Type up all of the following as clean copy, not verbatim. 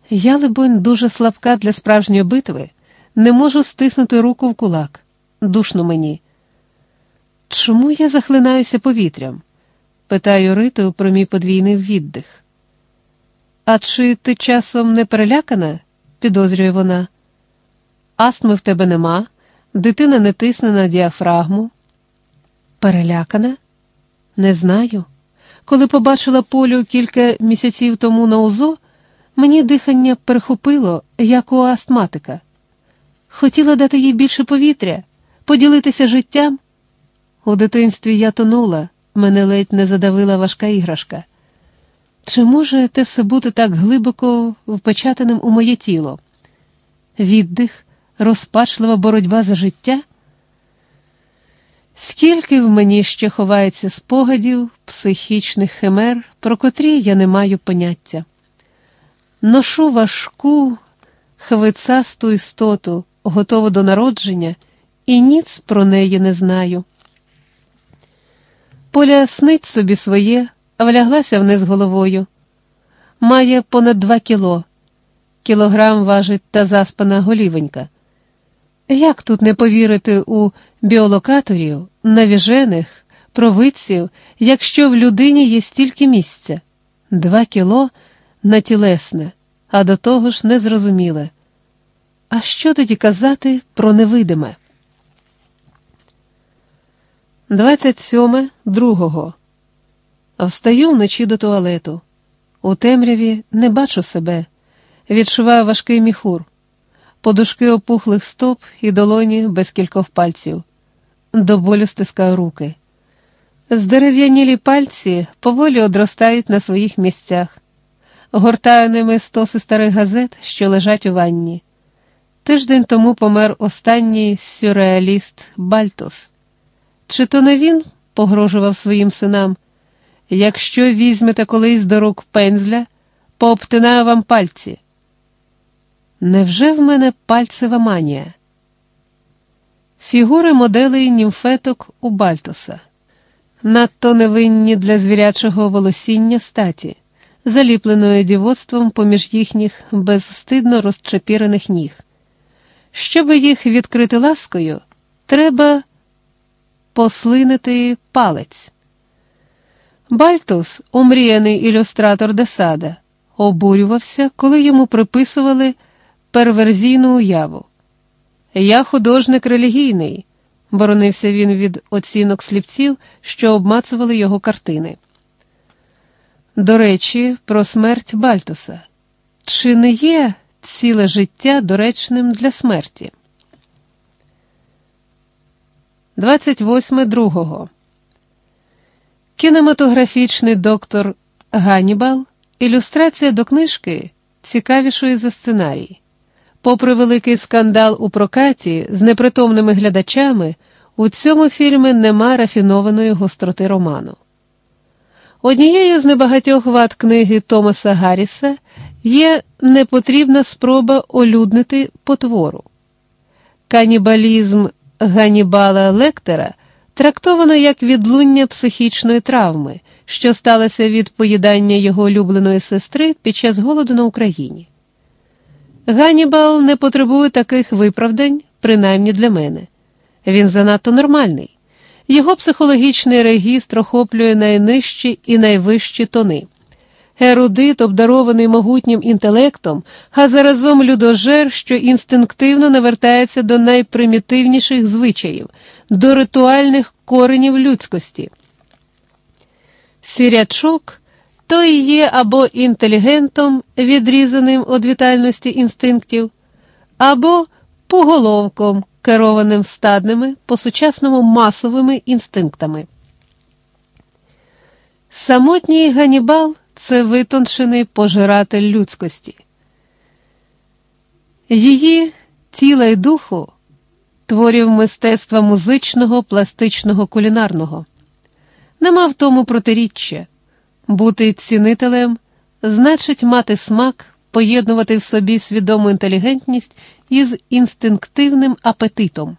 Я, либонь, дуже слабка для справжньої битви, не можу стиснути руку в кулак. Душно мені. Чому я захлинаюся повітрям? Питаю Риту про мій подвійний віддих. А чи ти часом не перелякана? Підозрює вона. Астми в тебе нема, дитина не тисне на діафрагму. Перелякана? Не знаю. Коли побачила Полю кілька місяців тому на УЗО, мені дихання перехопило, як у астматика. Хотіла дати їй більше повітря, поділитися життям. У дитинстві я тонула, мене ледь не задавила важка іграшка. Чи може те все бути так глибоко впечатаним у моє тіло? Віддих, розпачлива боротьба за життя? Скільки в мені ще ховається спогадів, психічних химер, про котрі я не маю поняття. Ношу важку, хвицасту істоту, готову до народження, і ніц про неї не знаю. Поля снить собі своє, вляглася вниз головою. Має понад 2 кіло. Кілограм важить та заспана голівенька. Як тут не повірити у біолокаторів, навіжених, провидців, якщо в людині є стільки місця? 2 кіло на тілесне, а до того ж незрозуміле. А що тоді казати про невидиме? 27.2. Встаю вночі до туалету. У темряві не бачу себе. Відчуваю важкий міхур. Подушки опухлих стоп і долоні без кількох пальців. До болю стискаю руки. Здерев'янілі пальці поволі одростають на своїх місцях. Гортаю ними стоси старих газет, що лежать у ванні. Тиждень тому помер останній сюрреаліст Бальтос. Чи то не він погрожував своїм синам? Якщо візьмете колись до рук пензля, пообтинаю вам пальці. Невже в мене пальцева манія? Фігури моделей німфеток у Бальтоса. Надто невинні для звірячого волосіння статі, заліпленої дівоцтвом поміж їхніх безвстидно розчепірених ніг. Щоби їх відкрити ласкою, треба послинити палець. Бальтос, омріяний ілюстратор Десада, обурювався, коли йому приписували перверзійну уяву. «Я художник релігійний», – боронився він від оцінок сліпців, що обмацували його картини. До речі, про смерть Бальтоса. Чи не є ціле життя доречним для смерті? 28.2. Кінематографічний доктор Ганнібал, ілюстрація до книжки цікавішої за сценарій. Попри великий скандал у прокаті з непритомними глядачами, у цьому фільмі нема рафінованої гостроти роману. Однією з небагатьох вад книги Томаса Гарріса є непотрібна спроба олюднити потвору. Канібалізм Ганнібала Лектера трактовано як відлуння психічної травми, що сталося від поїдання його улюбленої сестри під час голоду на Україні. Ганнібал не потребує таких виправдань, принаймні для мене. Він занадто нормальний. Його психологічний регістр охоплює найнижчі і найвищі тони. Ерудит, обдарований могутнім інтелектом, а заразом людожер, що інстинктивно навертається до найпримітивніших звичаїв, до ритуальних коренів людськості. Сірячок – то і є або інтелігентом, відрізаним від вітальності інстинктів, або поголовком, керованим стадними, по-сучасному масовими інстинктами. Самотній Ганнібал – це витончений пожиратель людськості. Її тіла й духу – творів мистецтва музичного, пластичного, кулінарного. Нема в тому протиріччя. Бути цінителем – значить мати смак, поєднувати в собі свідому інтелігентність із інстинктивним апетитом.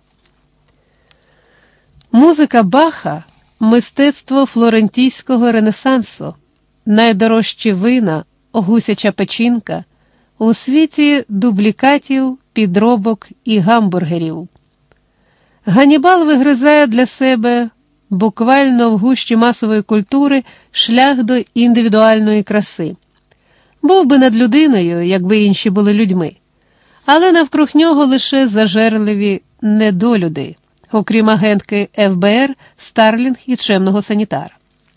Музика Баха – мистецтво флорентійського ренесансу, найдорожчі вина, гусяча печінка, у світі дублікатів, підробок і гамбургерів. Ганнібал вигризає для себе, буквально в гущі масової культури, шлях до індивідуальної краси. Був би над людиною, якби інші були людьми. Але навкруг нього лише зажерливі недолюди, окрім агентки ФБР, Старлінг і чемного санітара.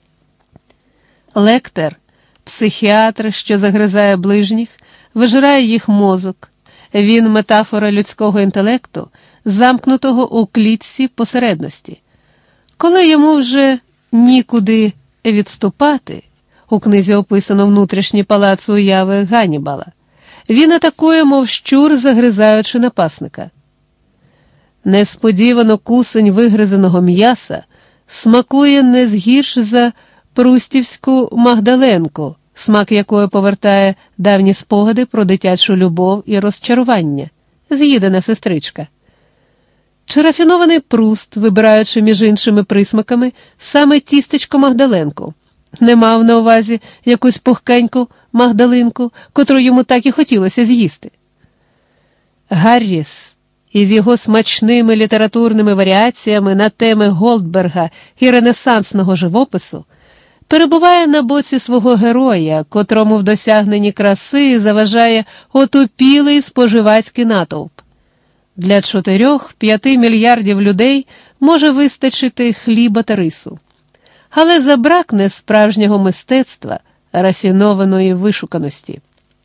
Лектор – психіатр, що загризає ближніх, вижирає їх мозок. Він – метафора людського інтелекту, замкнутого у клітці посередності. Коли йому вже нікуди відступати, у книзі описано внутрішній палац уяви Ганнібала, він атакує, мов щур, загризаючи напасника. Несподівано кусень вигризаного м'яса смакує не згірш за прустівську Магдаленку, смак якої повертає давні спогади про дитячу любов і розчарування, з'їдена сестричка. Чи рафінований Пруст, вибираючи між іншими присмаками саме тістечко Магдаленку, не мав на увазі якусь пухкеньку Магдалинку, котру йому так і хотілося з'їсти. Гарріс із його смачними літературними варіаціями на теми Голдберга і ренесансного живопису перебуває на боці свого героя, котрому в досягненні краси заважає отупілий споживацький натовп. Для 4-5 мільярдів людей може вистачити хліба та рису. Але забракне справжнього мистецтва, рафінованої вишуканості.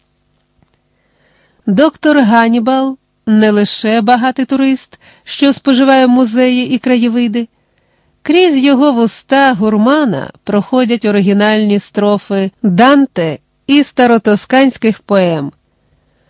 Доктор Ганнібал не лише багатий турист, що споживає музеї і краєвиди. Крізь його вуста гурмана проходять оригінальні строфи Данте і старотосканських поем –